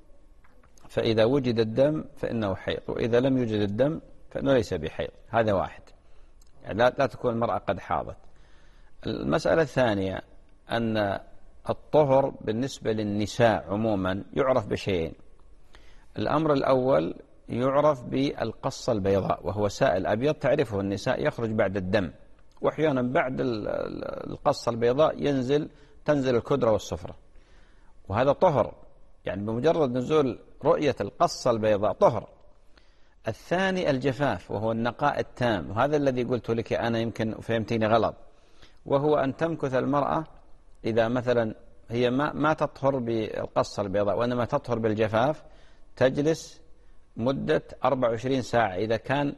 فإذا وجد الدم فإنه حيض، وإذا لم يوجد الدم فإنه ليس بحيض. هذا واحد، يعني لا تكون المرأة قد حاضت. المسألة الثانية أن الطهر بالنسبة للنساء عموما يعرف بشيئين. الأمر الأول يعرف بالقصة البيضاء، وهو سائل أبيض تعرفه النساء يخرج بعد الدم، وأحيانا بعد القصة البيضاء تنزل الكدرة والصفرة، وهذا طهر، يعني بمجرد نزول رؤية القصة البيضاء طهر. الثاني الجفاف، وهو النقاء التام، وهذا الذي قلت لك أنا يمكن فهمتيني غلط، وهو أن تمكث المرأة إذا مثلا هي ما تطهر بالقصة البيضاء وإنما تطهر بالجفاف، تجلس مدة 24 ساعة. إذا كان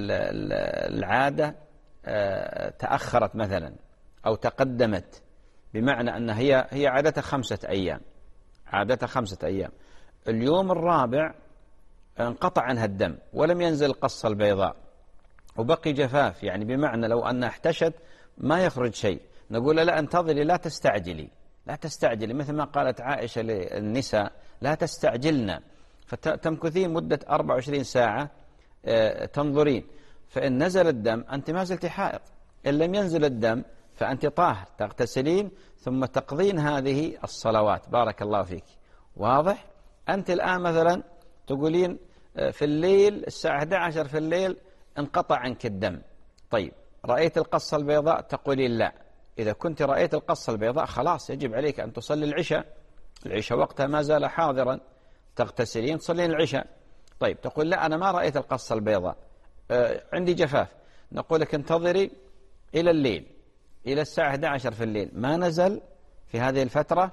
العادة تأخرت مثلا أو تقدمت بمعنى أن هي عادة 5 أيام، عادة 5 أيام. اليوم الرابع انقطع عنها الدم ولم ينزل القصة البيضاء وبقي جفاف، يعني بمعنى لو أنها احتشت ما يخرج شيء، نقول لا انتظري، لا تستعجلي، لا تستعجلي، مثل ما قالت عائشة للنساء لا تستعجلن، فتمكثين مدة 24 ساعة تنظرين، فإن نزل الدم أنت ما زلت حائض، إن لم ينزل الدم فأنت طاهر، تغتسلين ثم تقضين هذه الصلوات. بارك الله فيك. واضح؟ أنت الآن مثلا تقولين في الليل الساعة 11 في الليل انقطع عنك الدم، طيب رأيت القصة البيضاء؟ تقولين لا. إذا كنت رأيت القصة البيضاء خلاص يجب عليك أن تصلي العشاء، العشاء وقتها ما زال حاضرا، تغتسلين تصلين العشاء. طيب تقول لا أنا ما رأيت القصة البيضاء، عندي جفاف، نقول لك انتظري إلى الليل، إلى الساعة 11 في الليل ما نزل في هذه الفترة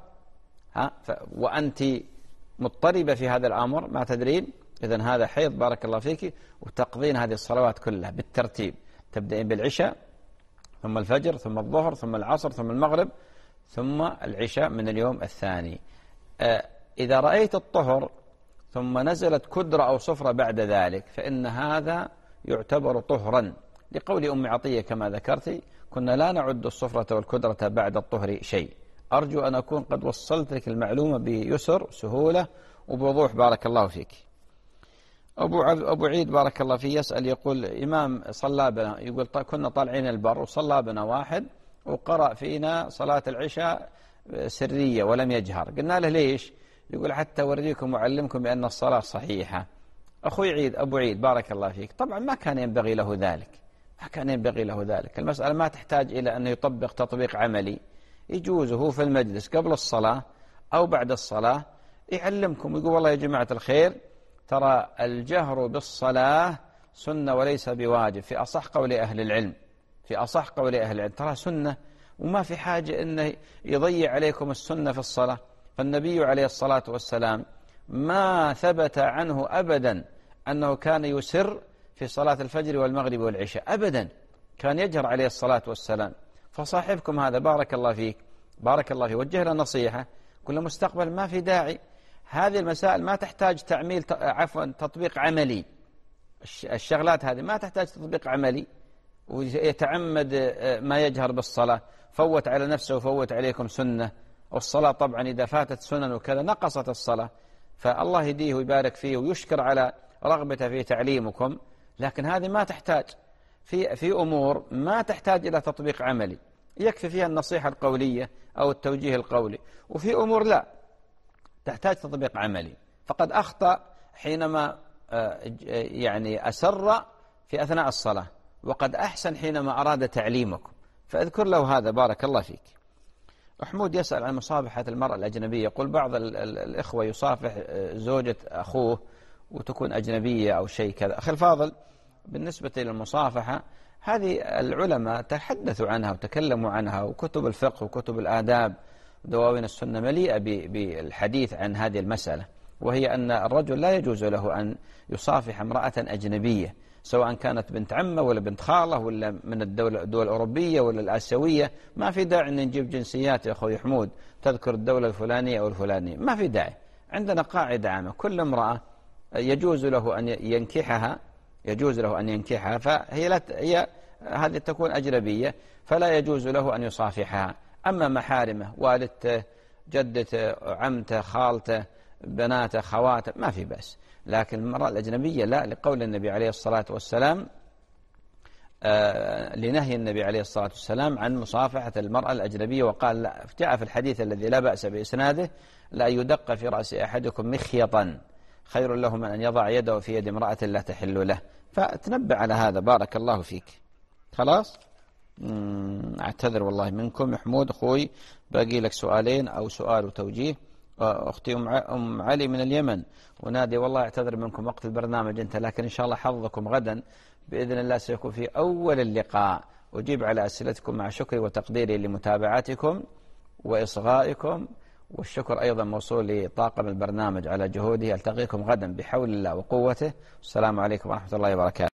وأنت مضطربة في هذا الأمر ما تدرين، إذن هذا حيض. بارك الله فيك. وتقضين هذه الصلوات كلها بالترتيب، تبدأين بالعشاء ثم الفجر ثم الظهر ثم العصر ثم المغرب ثم العشاء من اليوم الثاني. إذا رأيت الطهر ثم نزلت كدرة أو صفرة بعد ذلك فإن هذا يعتبر طهرا، لقول أم عطية كما ذكرتي كنا لا نعد الصفرة والكدرة بعد الطهر شيء. أرجو أن أكون قد وصلت لك المعلومة بيسر سهولة وبوضوح. بارك الله فيك. أبو عيد بارك الله فيه يسأل يقول إمام صلى بنا، يقول كنا طالعين البر وصلى بنا واحد وقرأ فينا صلاة العشاء سرية ولم يجهر، قلنا له ليش؟ يقول حتى أوريكم وأعلمكم بأن الصلاة صحيحة. أخوي أبو عيد بارك الله فيك، طبعا ما كان ينبغي له ذلك، ما كان ينبغي له ذلك. المسألة ما تحتاج إلى أن يطبق تطبيق عملي، يجوز هو في المجلس قبل الصلاة أو بعد الصلاة يعلمكم، يقول والله يا جماعة الخير ترى الجهر بالصلاة سنة وليس بواجب، في أصح قول أهل العلم، في أصح قول أهل العلم ترى سنة وما في حاجة أنه يضيع عليكم السنة في الصلاة. فالنبي عليه الصلاة والسلام ما ثبت عنه أبدا أنه كان يسر في صلاة الفجر والمغرب والعشاء أبدا، كان يجهر عليه الصلاة والسلام. فصاحبكم هذا بارك الله فيك، بارك الله فيك، وجه له نصيحة، كل مستقبل ما في داعي، هذه المسائل ما تحتاج تعميل تطبيق عملي، الشغلات هذه ما تحتاج تطبيق عملي ويتعمد ما يجهر بالصلاة، فوت على نفسه وفوت عليكم سنة، والصلاة طبعا إذا فاتت سنن وكذا نقصت الصلاة، فالله يهديه ويبارك فيه ويشكر على رغبته في تعليمكم. لكن هذه ما تحتاج في أمور ما تحتاج إلى تطبيق عملي، يكفي فيها النصيحة القولية أو التوجيه القولي، وفي أمور لا تحتاج تطبيق عملي. فقد أخطأ حينما يعني أسر في أثناء الصلاة، وقد أحسن حينما أراد تعليمكم، فاذكر له هذا. بارك الله فيك. محمود يسأل عن مصافحة المرأة الأجنبية، يقول بعض الإخوة يصافح زوجة أخوه وتكون أجنبية أو شيء كذا. أخي الفاضل، بالنسبة للمصافحة هذه العلماء تحدثوا عنها وتكلموا عنها، وكتب الفقه وكتب الآداب ودواوين السنة مليئة بالحديث عن هذه المسألة، وهي أن الرجل لا يجوز له أن يصافح امرأة أجنبية، سواء كانت بنت عمه ولا بنت خاله ولا من الدول الأوروبية ولا الآسيوية. ما في داعي أن نجيب جنسيات يا أخوي حمود تذكر الدولة الفلانية أو الفلانية، ما في داعي. عندنا قاعدة عامة، كل امرأة يجوز له أن ينكحها، يجوز له أن ينكحها، هي هذه تكون أجنبية فلا يجوز له أن يصافحها. أما محارمه والدته جدته عمته خالته بناته خواته ما في بأس، لكن المرأة الأجنبية لا، لقول النبي عليه الصلاة والسلام لنهي النبي عليه الصلاة والسلام عن مصافحة المرأة الأجنبية، وقال لا، جاء في الحديث الذي لا بأس بإسناده لا يدق في رأس أحدكم مخيطا خير له من أن يضع يده في يد امرأة لا تحل له. فتنبه على هذا. بارك الله فيك. خلاص أعتذر والله منكم. محمود أخوي باقي لك سؤالين أو سؤال وتوجيه. أختي أم علي من اليمن ونادي، والله أعتذر منكم وقت البرنامج أنت، لكن إن شاء الله حظكم غدا بإذن الله سيكون في أول اللقاء، أجيب على أسئلتكم مع شكري وتقديري لمتابعتكم وإصغائكم، والشكر أيضا موصول لطاقم البرنامج على جهوده. ألتقيكم غدا بحول الله وقوته. السلام عليكم ورحمة الله وبركاته.